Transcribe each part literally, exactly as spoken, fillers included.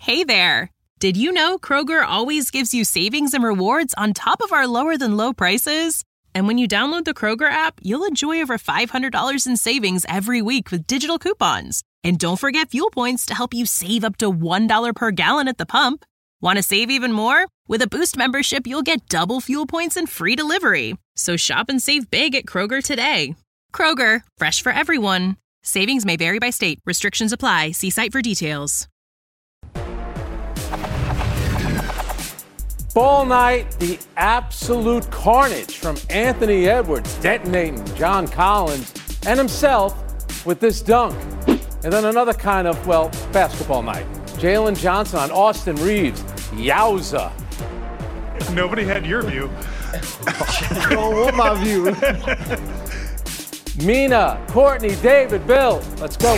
Hey there! Did you know Kroger always gives you savings and rewards on top of our lower-than-low prices? And when you download the Kroger app, you'll enjoy over five hundred dollars in savings every week with digital coupons. And don't forget fuel points to help you save up to one dollar per gallon at the pump. Want to save even more? With a Boost membership, you'll get double fuel points and free delivery. So shop and save big at Kroger today. Kroger, fresh for everyone. Savings may vary by state. Restrictions apply. See site for details. Fall night, the absolute carnage from Anthony Edwards detonating John Collins and himself with this dunk. And then another kind of, well, basketball night. Jalen Johnson on Austin Reeves. Yowza. Nobody had your view. I don't want my view. Mina, Courtney, David, Bill. Let's go.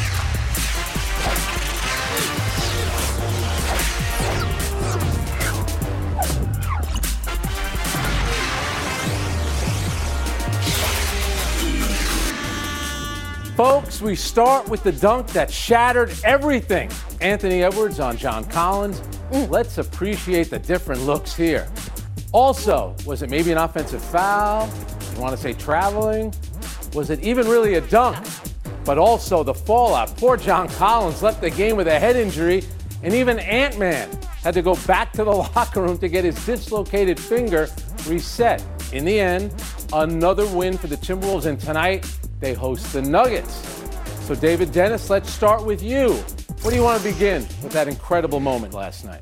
Folks, we start with the dunk that shattered everything. Anthony Edwards on John Collins. Mm. Let's appreciate the different looks here. Also, was it maybe an offensive foul? You want to say traveling? Was it even really a dunk? But also the fallout. Poor John Collins left the game with a head injury, and even Ant-Man had to go back to the locker room to get his dislocated finger reset. In the end, another win for the Timberwolves, and tonight, they host the Nuggets. So, David Dennis, let's start with you. Where do you want to begin with that incredible moment last night?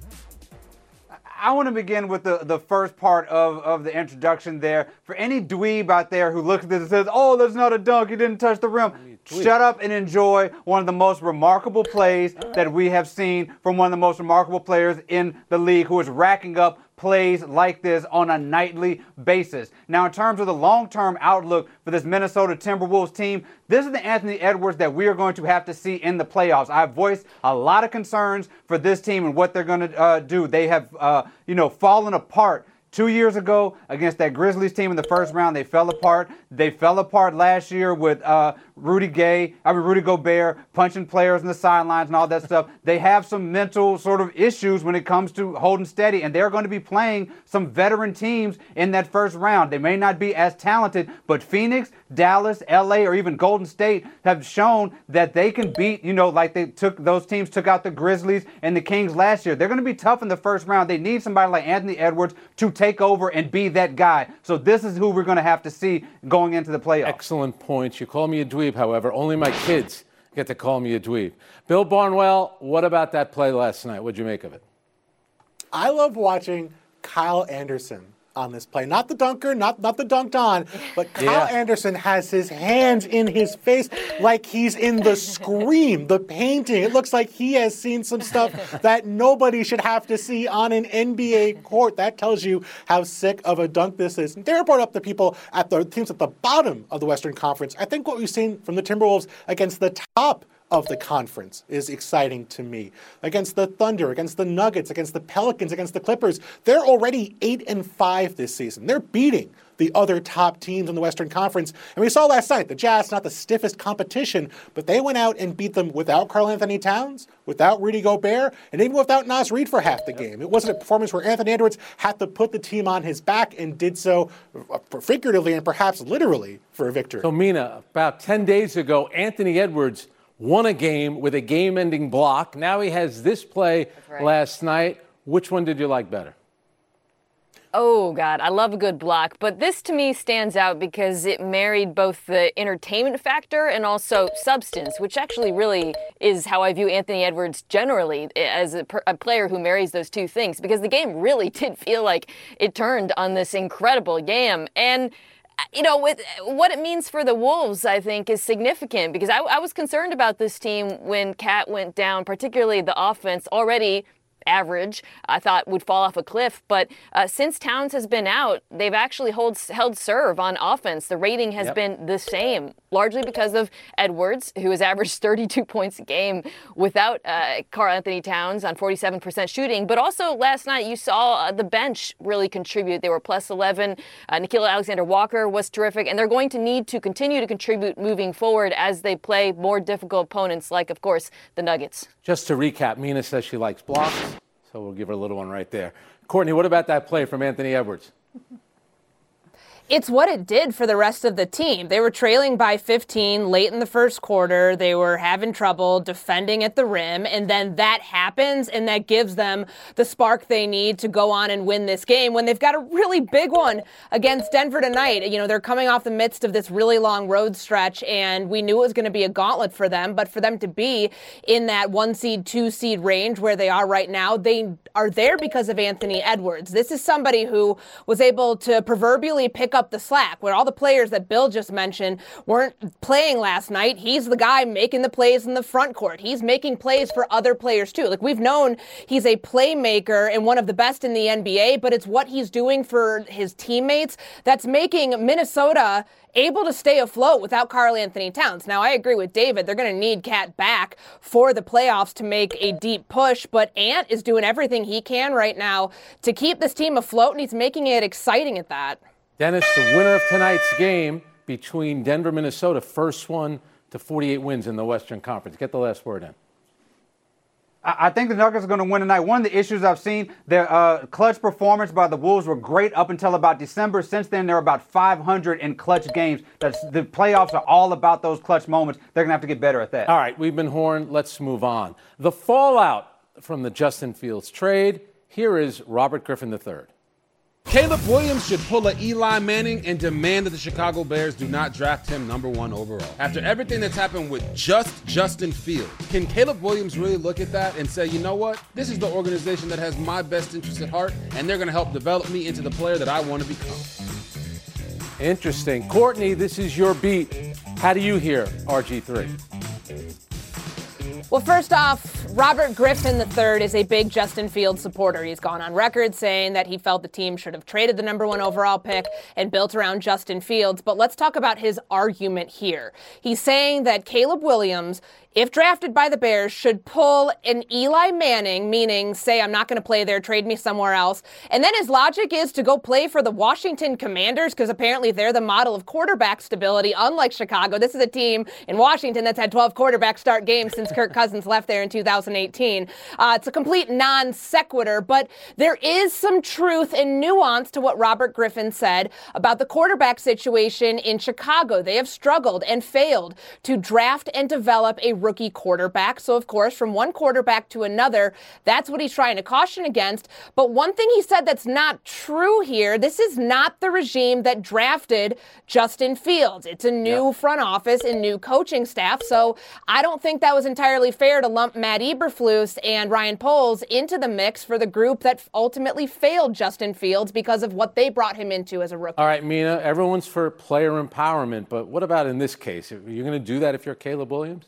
I want to begin with the, the first part of, of the introduction there. For any dweeb out there who looks at this and says, oh, that's not a dunk, he didn't touch the rim. Shut up and enjoy one of the most remarkable plays that we have seen from one of the most remarkable players in the league who is racking up plays like this on a nightly basis. Now, in terms of the long-term outlook for this Minnesota Timberwolves team, this is the Anthony Edwards that we are going to have to see in the playoffs. I've voiced a lot of concerns for this team and what they're going to uh, do. They have, uh, you know, fallen apart. Two years ago against that Grizzlies team in the first round, they fell apart. They fell apart last year with uh, Rudy Gay, I mean Rudy Gobert punching players in the sidelines and all that stuff. They have some mental sort of issues when it comes to holding steady, and they're going to be playing some veteran teams in that first round. They may not be as talented, but Phoenix, Dallas, L A, or even Golden State have shown that they can beat, you know, like they took those teams took out the Grizzlies and the Kings last year. They're going to be tough in the first round. They need somebody like Anthony Edwards to take over and be that guy. So this is who we're going to have to see going into the playoffs. Excellent points. You call me a dweeb, however. Only my kids get to call me a dweeb. Bill Barnwell, what about that play last night? What'd you make of it? I love watching Kyle Anderson on this play. Not the dunker, not, not the dunked on, but Kyle yeah. Anderson has his hands in his face like he's in the Scream, the painting. It looks like he has seen some stuff that nobody should have to see on an N B A court. That tells you how sick of a dunk this is. And Darren brought up the people at the teams at the bottom of the Western Conference. I think what we've seen from the Timberwolves against the top of the conference is exciting to me. Against the Thunder, against the Nuggets, against the Pelicans, against the Clippers, they're already eight and five this season. They're beating the other top teams in the Western Conference. And we saw last night, the Jazz, not the stiffest competition, but they went out and beat them without Karl-Anthony Towns, without Rudy Gobert, and even without Naz Reid for half the game. It wasn't a performance where Anthony Edwards had to put the team on his back and did so figuratively and perhaps literally for a victory. So, Mina, about ten days ago, Anthony Edwards won a game with a game-ending block. Now he has this play right. last night. Which one did you like better? Oh, God, I love a good block. But this, to me, stands out because it married both the entertainment factor and also substance, which actually really is how I view Anthony Edwards generally as a, per- a player who marries those two things, because the game really did feel like it turned on this incredible game. And you know, with what it means for the Wolves, I think, is significant, because I, I was concerned about this team when Cat went down, particularly the offense, already average, I thought would fall off a cliff. But uh, since Towns has been out, they've actually hold, held serve on offense. The rating has yep. been the same. largely because of Edwards, who has averaged thirty-two points a game without uh, Karl-Anthony Towns on forty-seven percent shooting. But also last night you saw uh, the bench really contribute. They were plus eleven. Uh, Nickeil Alexander-Walker was terrific, and they're going to need to continue to contribute moving forward as they play more difficult opponents like, of course, the Nuggets. Just to recap, Mina says she likes blocks, so we'll give her a little one right there. Courtney, what about that play from Anthony Edwards? It's what it did for the rest of the team. They were trailing by fifteen late in the first quarter. They were having trouble defending at the rim, and then that happens, and that gives them the spark they need to go on and win this game when they've got a really big one against Denver tonight. You know, they're coming off the midst of this really long road stretch, and we knew it was going to be a gauntlet for them, but for them to be in that one seed, two seed range where they are right now, they are there because of Anthony Edwards. This is somebody who was able to proverbially pick up the slack where all the players that Bill just mentioned weren't playing last night. He's the guy making the plays in the front court. He's making plays for other players too. Like, we've known he's a playmaker and one of the best in the N B A, but it's what he's doing for his teammates that's making Minnesota able to stay afloat without Karl-Anthony Towns. Now, I agree with David. They're going to need Cat back for the playoffs to make a deep push, but Ant is doing everything he can right now to keep this team afloat, and he's making it exciting at that. Dennis, the winner of tonight's game between Denver, Minnesota, first one to forty-eight wins in the Western Conference. Get the last word in. I think the Nuggets are going to win tonight. One of the issues I've seen, their uh, clutch performance by the Wolves were great up until about December. Since then, they're about five hundred in clutch games. That's, the playoffs are all about those clutch moments. They're going to have to get better at that. All right, we've been horned. Let's move on. The fallout from the Justin Fields trade. Here is Robert Griffin the third. Caleb Williams should pull a Eli Manning and demand that the Chicago Bears do not draft him number one overall. After everything that's happened with just Justin Fields, can Caleb Williams really look at that and say, you know what, this is the organization that has my best interest at heart, and they're going to help develop me into the player that I want to become? Interesting. Courtney, this is your beat. How do you hear R G three? Well, first off, Robert Griffin the third is a big Justin Fields supporter. He's gone on record saying that he felt the team should have traded the number one overall pick and built around Justin Fields. But let's talk about his argument here. He's saying that Caleb Williams, if drafted by the Bears, should pull an Eli Manning, meaning say, I'm not going to play there, trade me somewhere else. And then his logic is to go play for the Washington Commanders because apparently they're the model of quarterback stability, unlike Chicago. This is a team in Washington that's had twelve quarterback start games since Kirk Cousins left there in two thousand eighteen. Uh, it's a complete non sequitur, but there is some truth and nuance to what Robert Griffin said about the quarterback situation in Chicago. They have struggled and failed to draft and develop a rookie quarterback. So, of course, from one quarterback to another, that's what he's trying to caution against. But one thing he said that's not true here, this is not the regime that drafted Justin Fields. It's a new yep. front office and new coaching staff. So I don't think that was entirely fair to lump Matt Eberflus and Ryan Poles into the mix for the group that ultimately failed Justin Fields because of what they brought him into as a rookie. All right, Mina, everyone's for player empowerment, but what about in this case? Are you going to do that if you're Caleb Williams?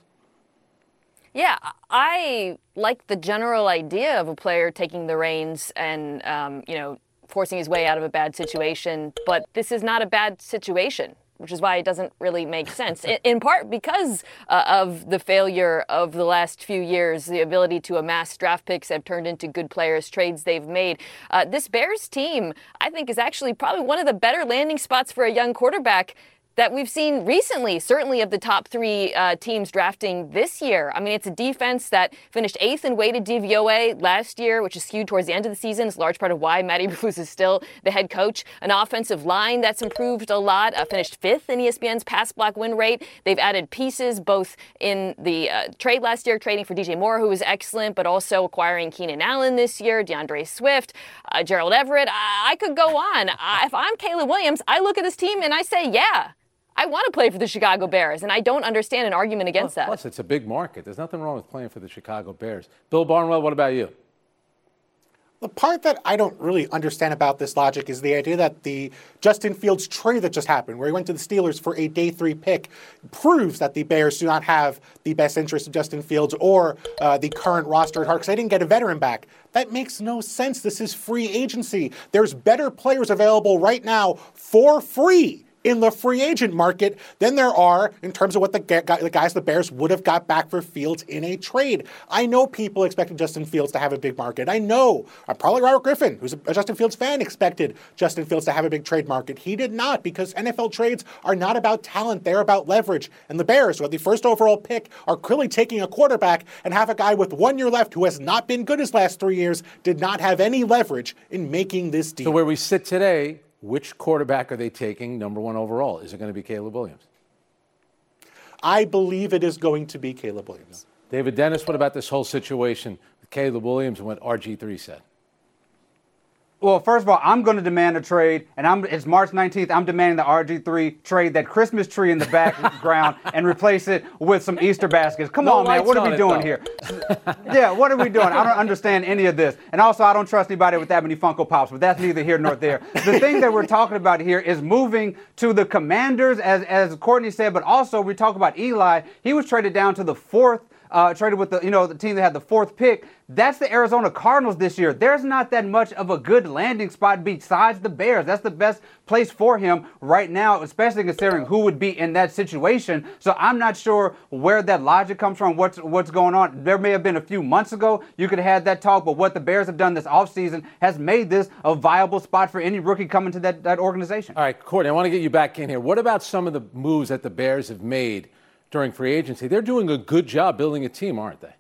Yeah, I like the general idea of a player taking the reins and, um, you know, forcing his way out of a bad situation. But this is not a bad situation, which is why it doesn't really make sense, in, in part because uh, of the failure of the last few years, the ability to amass draft picks have turned into good players, trades they've made. Uh, this Bears team, I think, is actually probably one of the better landing spots for a young quarterback that we've seen recently, certainly of the top three uh, teams drafting this year. I mean, it's a defense that finished eighth in weighted D V O A last year, which is skewed towards the end of the season. It's a large part of why Matt Eberflus is still the head coach. An offensive line that's improved a lot, uh, finished fifth in E S P N's pass block win rate. They've added pieces both in the uh, trade last year, trading for D J Moore, who was excellent, but also acquiring Keenan Allen this year, DeAndre Swift, uh, Gerald Everett. I, I could go on. I, if I'm Caleb Williams, I look at this team and I say, yeah, I want to play for the Chicago Bears, and I don't understand an argument against plus, that. Plus, it's a big market. There's nothing wrong with playing for the Chicago Bears. Bill Barnwell, what about you? The part that I don't really understand about this logic is the idea that the Justin Fields trade that just happened, where he went to the Steelers for a day three pick, proves that the Bears do not have the best interest of Justin Fields or uh, the current roster at heart, because they didn't get a veteran back. That makes no sense. This is free agency. There's better players available right now for free in the free agent market than there are in terms of what the, the guys the Bears would have got back for Fields in a trade. I know people expected Justin Fields to have a big market. I know, uh, probably Robert Griffin, who's a Justin Fields fan, expected Justin Fields to have a big trade market. He did not, because N F L trades are not about talent, they're about leverage. And the Bears, who had the first overall pick, are clearly taking a quarterback and have a guy with one year left who has not been good his last three years, did not have any leverage in making this deal. So where we sit today, which quarterback are they taking number one overall? Is it going to be Caleb Williams? I believe it is going to be Caleb Williams. David Dennis, what about this whole situation with Caleb Williams and what R G three said? Well, first of all, I'm going to demand a trade, and I'm, it's March nineteenth. I'm demanding the R G three trade that Christmas tree in the background and replace it with some Easter baskets. Come no on, man. What are on we it, doing though. here? Yeah, what are we doing? I don't understand any of this. And also, I don't trust anybody with that many Funko Pops, but that's neither here nor there. The thing that we're talking about here is moving to the Commanders, as, as Courtney said, but also we talk about Eli. He was traded down to the fourth. Uh, traded with the, you know, the team that had the fourth pick. That's the Arizona Cardinals this year. There's not that much of a good landing spot besides the Bears. That's the best place for him right now, especially considering who would be in that situation. So I'm not sure where that logic comes from, what's what's going on. There may have been a few months ago you could have had that talk, but what the Bears have done this offseason has made this a viable spot for any rookie coming to that, that organization. All right, Courtney, I want to get you back in here. What about some of the moves that the Bears have made during free agency? They're doing a good job building a team, aren't they?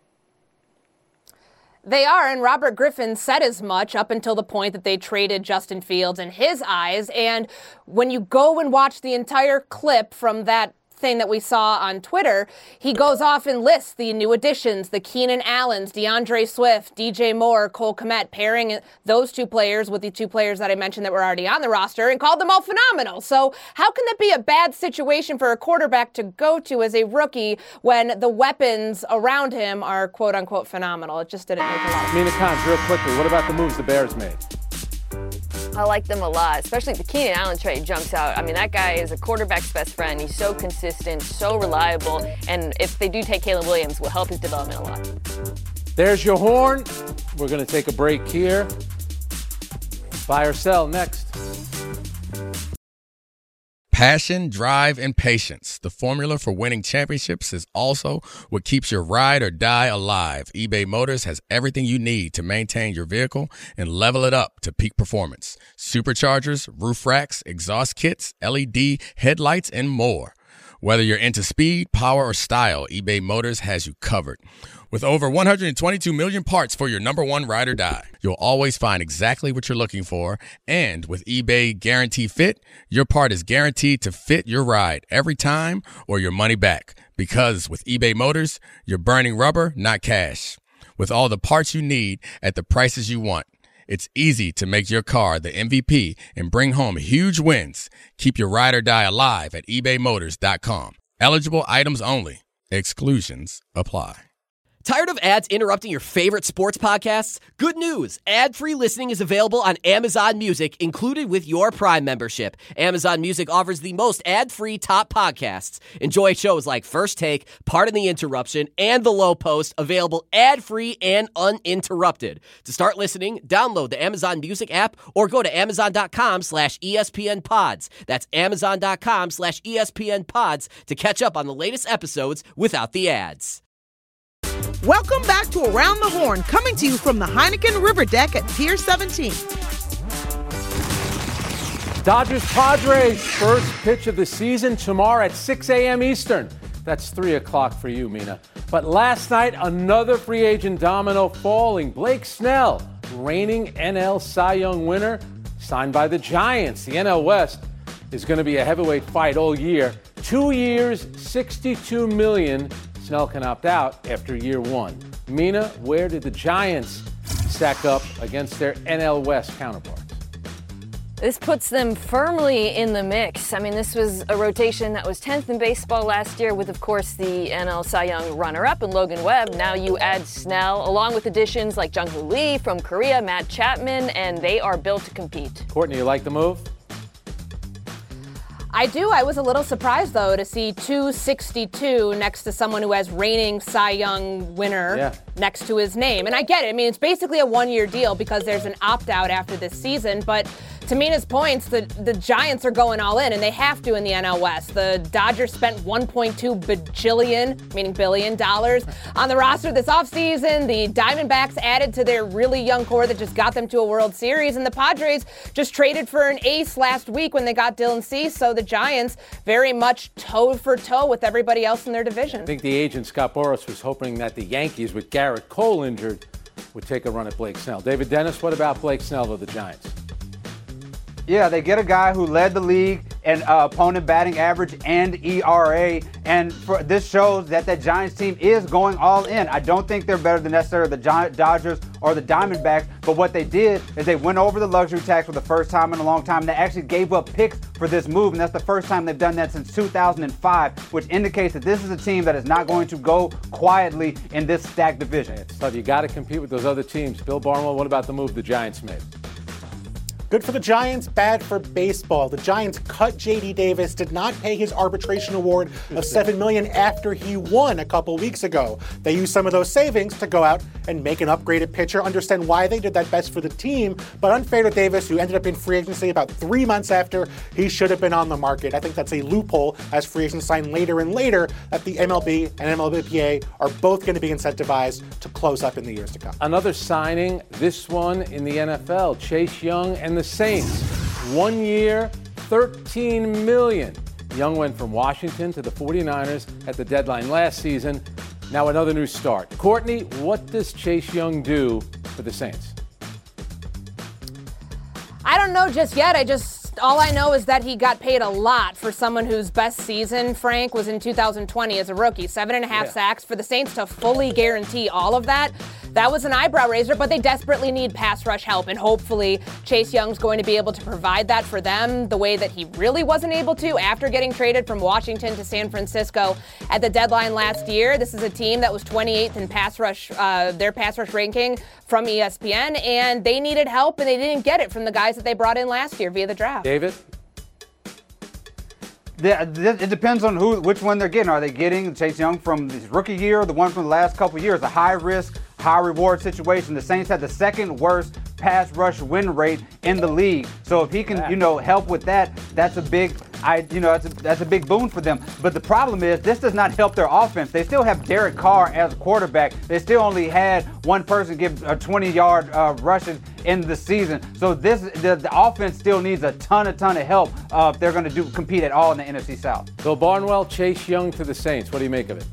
They are, and Robert Griffin said as much up until the point that they traded Justin Fields in his eyes. And when you go and watch the entire clip from that thing that we saw on Twitter, he goes off and lists the new additions, the Keenan Allens, DeAndre Swift, D J Moore, Cole Kmet, pairing those two players with the two players that I mentioned that were already on the roster, and called them all phenomenal. So how can that be a bad situation for a quarterback to go to as a rookie when the weapons around him are quote-unquote phenomenal? It just didn't make a lot of sense. Mina Kimes, real quickly, what about the moves the Bears made? I like them a lot, especially the Keenan Allen trade jumps out. I mean, that guy is a quarterback's best friend. He's so consistent, so reliable, and if they do take Caleb Williams, will help his development a lot. There's your horn. We're going to take a break here. Buy or sell next. Passion, drive, and patience. The formula for winning championships is also what keeps your ride or die alive. eBay Motors has everything you need to maintain your vehicle and level it up to peak performance. Superchargers, roof racks, exhaust kits, L E D headlights, and more. Whether you're into speed, power, or style, eBay Motors has you covered. With over one hundred twenty-two million parts for your number one ride or die, you'll always find exactly what you're looking for. And with eBay Guarantee Fit, your part is guaranteed to fit your ride every time or your money back. Because with eBay Motors, you're burning rubber, not cash. With all the parts you need at the prices you want, it's easy to make your car the M V P and bring home huge wins. Keep your ride or die alive at ebay motors dot com. Eligible items only. Exclusions apply. Tired of ads interrupting your favorite sports podcasts? Good news! Ad-free listening is available on Amazon Music, included with your Prime membership. Amazon Music offers the most ad-free top podcasts. Enjoy shows like First Take, Pardon the Interruption, and The Low Post, available ad-free and uninterrupted. To start listening, download the Amazon Music app or go to amazon.com slash ESPN pods. That's amazon.com slash ESPN pods to catch up on the latest episodes without the ads. Welcome back to Around the Horn, coming to you from the Heineken River Deck at Pier seventeen. Dodgers Padres, first pitch of the season tomorrow at six a.m. Eastern. That's three o'clock for you, Mina. But last night, another free agent domino falling. Blake Snell, reigning N L Cy Young winner, signed by the Giants. The N L West is going to be a heavyweight fight all year. Two years, sixty-two million dollars. Snell can opt out after year one. Mina, where did the Giants stack up against their N L West counterparts? This puts them firmly in the mix. I mean, this was a rotation that was tenth in baseball last year with, of course, the N L Cy Young runner-up in Logan Webb. Now you add Snell, along with additions like Jung-Hoo Lee from Korea, Matt Chapman, and they are built to compete. Courtney, you like the move? I do. I was a little surprised, though, to see two sixty-two next to someone who has reigning Cy Young winner yeah. next to his name. And I get it. I mean, it's basically a one-year deal because there's an opt-out after this season. But to Mina's points, the, the Giants are going all in, and they have to in the N L West. The Dodgers spent one point two bajillion, meaning billion dollars, on the roster this offseason. The Diamondbacks added to their really young core that just got them to a World Series, and the Padres just traded for an ace last week when they got Dylan Cease. So the Giants very much toe for toe with everybody else in their division. I think the agent Scott Boras was hoping that the Yankees, with Garrett Cole injured, would take a run at Blake Snell. David Dennis, what about Blake Snell of the Giants? Yeah, they get a guy who led the league in uh, opponent batting average and E R A, and for, this shows that that Giants team is going all in. I don't think they're better than necessarily the Gi- Dodgers or the Diamondbacks, but what they did is they went over the luxury tax for the first time in a long time. They actually gave up picks for this move, and that's the first time they've done that since two thousand five, which indicates that this is a team that is not going to go quietly in this stacked division. So you got to compete with those other teams. Bill Barnwell, what about the move the Giants made? Good for the Giants, bad for baseball. The Giants cut J D Davis, did not pay his arbitration award of seven million dollars after he won a couple weeks ago. They used some of those savings to go out and make an upgraded pitcher. Understand why they did that best for the team, but unfair to Davis, who ended up in free agency about three months after he should have been on the market. I think that's a loophole as free agents sign later and later that the M L B and M L B P A are both going to be incentivized to close up in the years to come. Another signing, this one in the N F L, Chase Young and the Saints. One year, thirteen million dollars. Young went from Washington to the forty-niners at the deadline last season. Now another new start. Courtney, what does Chase Young do for the Saints? I don't know just yet. I just, all I know is that he got paid a lot for someone whose best season, Frank, was in two thousand twenty as a rookie. Seven and a half yeah. sacks. For the Saints to fully guarantee all of that, that was an eyebrow raiser, but they desperately need pass rush help, and hopefully Chase Young's going to be able to provide that for them the way that he really wasn't able to after getting traded from Washington to San Francisco at the deadline last year. This is a team that was twenty-eighth in pass rush, uh, their pass rush ranking from E S P N, and they needed help, and they didn't get it from the guys that they brought in last year via the draft. David? It depends on who, which one they're getting. Are they getting Chase Young from his rookie year, or the one from the last couple of years? A high risk, high reward situation. The Saints had the second worst pass rush win rate in the league. So if he can, you know, help with that, that's a big, I, you know, that's a, that's a big boon for them. But the problem is, this does not help their offense. They still have Derek Carr as a quarterback. They still only had one person give a twenty-yard uh, rushes in the season. So this, the, the offense still needs a ton, a ton of help uh, if they're going to do compete at all in the N F C South. Bill Barnwell, Chase Young to the Saints. What do you make of it?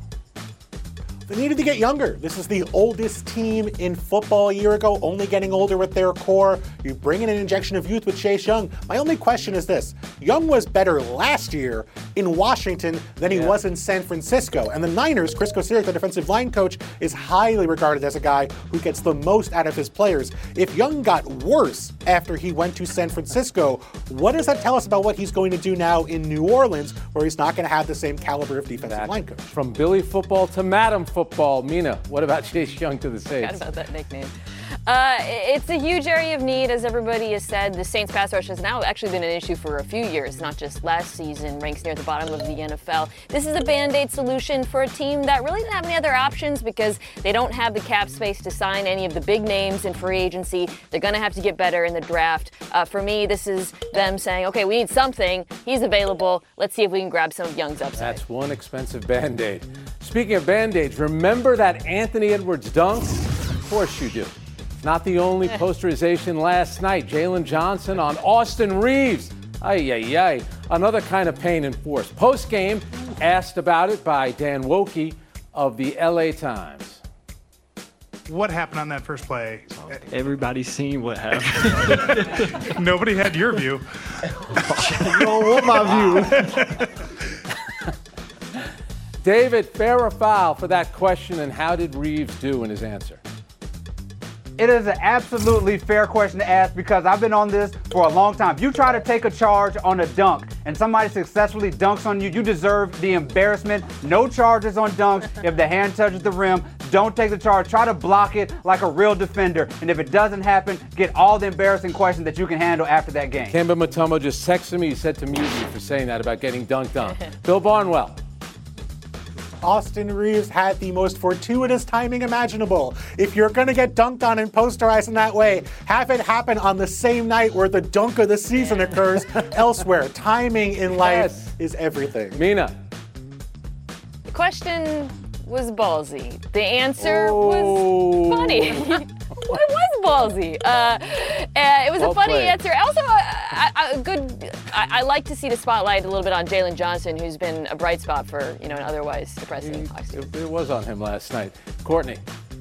They needed to get younger. This is the oldest team in football a year ago, only getting older with their core. You bring in an injection of youth with Chase Young. My only question is this. Young was better last year in Washington than he yeah. was in San Francisco. And the Niners, Chris Kocurek, the defensive line coach, is highly regarded as a guy who gets the most out of his players. If Young got worse after he went to San Francisco, what does that tell us about what he's going to do now in New Orleans, where he's not going to have the same caliber of defensive that, line coach? From Billy football to Madam football. Mina, what about Chase Young to the Saints? Forgot about that nickname. Uh, it's a huge area of need, as everybody has said. The Saints pass rush has now actually been an issue for a few years, not just last season, ranks near the bottom of the N F L. This is a Band-Aid solution for a team that really didn't have any other options because they don't have the cap space to sign any of the big names in free agency. They're going to have to get better in the draft. Uh, for me, this is them saying, okay, we need something. He's available. Let's see if we can grab some of Young's upside. That's one expensive Band-Aid. Speaking of Band-Aids, remember that Anthony Edwards dunk? Of course you do. Not the only posterization last night. Jalen Johnson on Austin Reeves. Ay, ay, ay. Another kind of pain and force. Post-game, asked about it by Dan Woke of the L A Times. What happened on that first play? Everybody's seen what happened. Nobody had your view. You don't want my view. David, fair or foul for that question, and how did Reeves do in his answer? It is an absolutely fair question to ask because I've been on this for a long time. If you try to take a charge on a dunk and somebody successfully dunks on you, you deserve the embarrassment. No charges on dunks. If the hand touches the rim, don't take the charge. Try to block it like a real defender. And if it doesn't happen, get all the embarrassing questions that you can handle after that game. Kemba Mutombo just texted me. He said to mute me for saying that about getting dunked on. Bill Barnwell. Austin Reaves had the most fortuitous timing imaginable. If you're going to get dunked on and posterized in that way, have it happen on the same night where the dunk of the season occurs elsewhere. Timing in life yes. is everything. Mina. The question was ballsy. The answer oh. was funny. It was ballsy. Uh, uh, it was well a funny played. answer. Also, a, a, a good. I, I like to see the spotlight a little bit on Jalen Johnson, who's been a bright spot for you know an otherwise depressing Hawks team. It, it was on him last night. Courtney.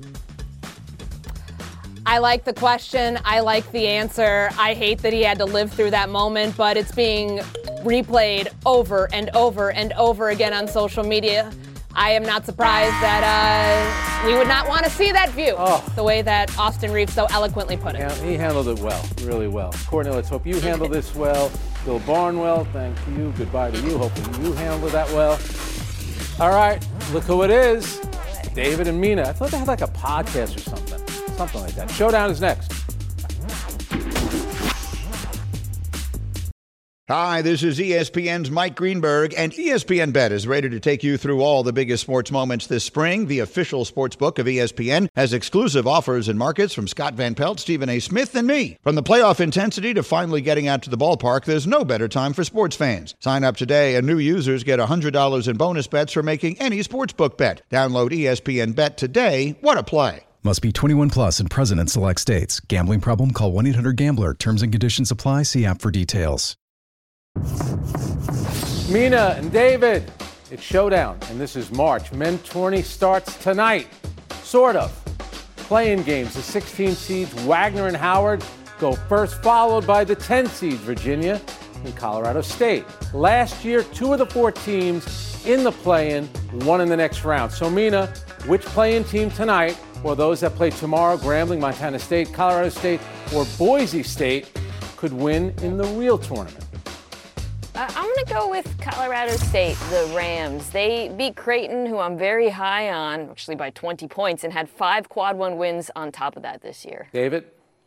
I like the question. I like the answer. I hate that he had to live through that moment, but it's being replayed over and over and over again on social media. I am not surprised that uh, we would not want to see that view, oh. the way that Austin Reaves so eloquently put it. Yeah, he handled it well, really well. Courtney, let's hope you handle this well. Bill Barnwell, thank you. Goodbye to you. Hoping you handle that well. All right, look who it is. David and Mina. I thought they had like a podcast or something. Something like that. Showdown is next. Hi, this is E S P N's Mike Greenberg, and E S P N Bet is ready to take you through all the biggest sports moments this spring. The official sports book of E S P N has exclusive offers and markets from Scott Van Pelt, Stephen A. Smith, and me. From the playoff intensity to finally getting out to the ballpark, there's no better time for sports fans. Sign up today, and new users get one hundred dollars in bonus bets for making any sportsbook bet. Download E S P N Bet today. What a play. Must be twenty-one plus and present in select states. Gambling problem? Call one eight hundred gambler. Terms and conditions apply. See app for details. Mina and David, it's Showdown, and this is March. Men tourney starts tonight, sort of. Playing games, the sixteen seeds Wagner and Howard go first, followed by the ten seeds Virginia and Colorado State. Last year, two of the four teams in the play-in won in the next round. So Mina, which play-in team tonight, or those that play tomorrow, Grambling, Montana State, Colorado State, or Boise State, could win in the real tournament? Uh, I'm going to go with Colorado State, the Rams. They beat Creighton, who I'm very high on, actually by twenty points, and had five quad one wins on top of that this year. David?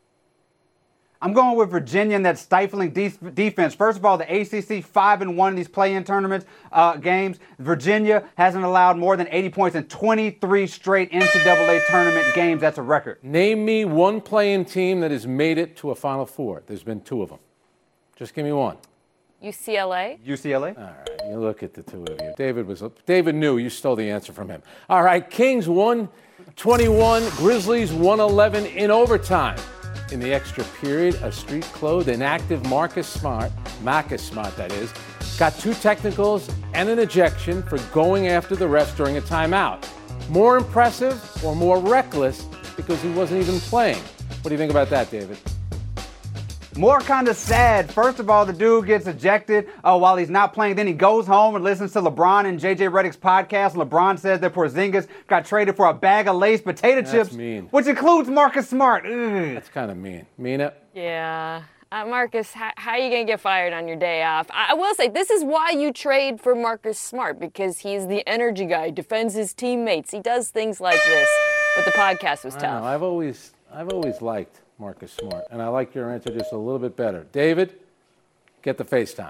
I'm going with Virginia in that stifling de- defense. First of all, the A C C five and one in these play-in tournaments uh, games. Virginia hasn't allowed more than eighty points in twenty-three straight N C double A tournament games. That's a record. Name me one play-in team that has made it to a Final Four. There's been two of them. Just give me one. U C L A? U C L A. All right, you look at the two of you. David was David knew you stole the answer from him. All right, Kings one twenty-one, Grizzlies one eleven in overtime. In the extra period, a street-clothed, inactive Marcus Smart, Marcus Smart that is, got two technicals and an ejection for going after the refs during a timeout. More impressive or more reckless because he wasn't even playing. What do you think about that, David? More kind of sad. First of all, the dude gets ejected uh, while he's not playing. Then he goes home and listens to LeBron and J J Redick's podcast. LeBron says that Porzingis got traded for a bag of Lay's potato That's chips, mean. which includes Marcus Smart. Ugh. That's kind of mean. Mina? Yeah. Uh, Marcus, how, how are you going to get fired on your day off? I, I will say, this is why you trade for Marcus Smart, because he's the energy guy, defends his teammates. He does things like this. But the podcast was I tough. know, I've always, I've always liked Marcus Smart, and I like your answer just a little bit better. David, get the FaceTime.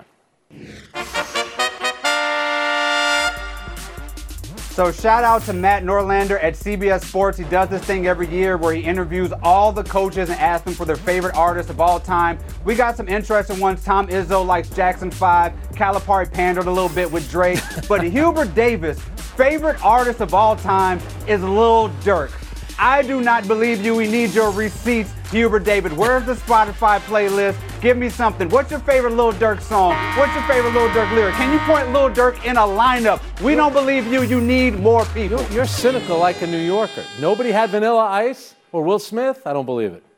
So shout out to Matt Norlander at C B S Sports. He does this thing every year where he interviews all the coaches and asks them for their favorite artists of all time. We got some interesting ones. Tom Izzo likes Jackson five. Calipari pandered a little bit with Drake. But Hubert Davis' favorite artist of all time is Lil Durk. I do not believe you. We need your receipts, Hubert David. Where's the Spotify playlist? Give me something. What's your favorite Lil Durk song? What's your favorite Lil Durk lyric? Can you point Lil Durk in a lineup? We don't believe you. You need more people. You're, you're cynical like a New Yorker. Nobody had Vanilla Ice or Will Smith? I don't believe it.